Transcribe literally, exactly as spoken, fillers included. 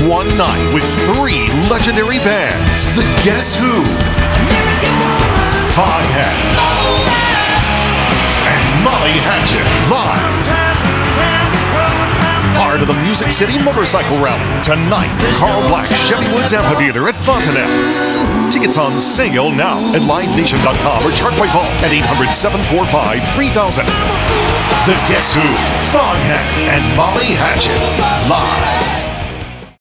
one night with three legendary bands. The Guess Who, Foghat, and Molly Hatchet live. Part of the Music City Motorcycle Rally tonight. Carl Black Chevy Woods Amphitheater at Fontanelle. Tickets on sale now at live nation dot com or charge by phone at eight hundred, seven four five, three thousand. The Guess Who, Foghat, and Molly Hatchet live.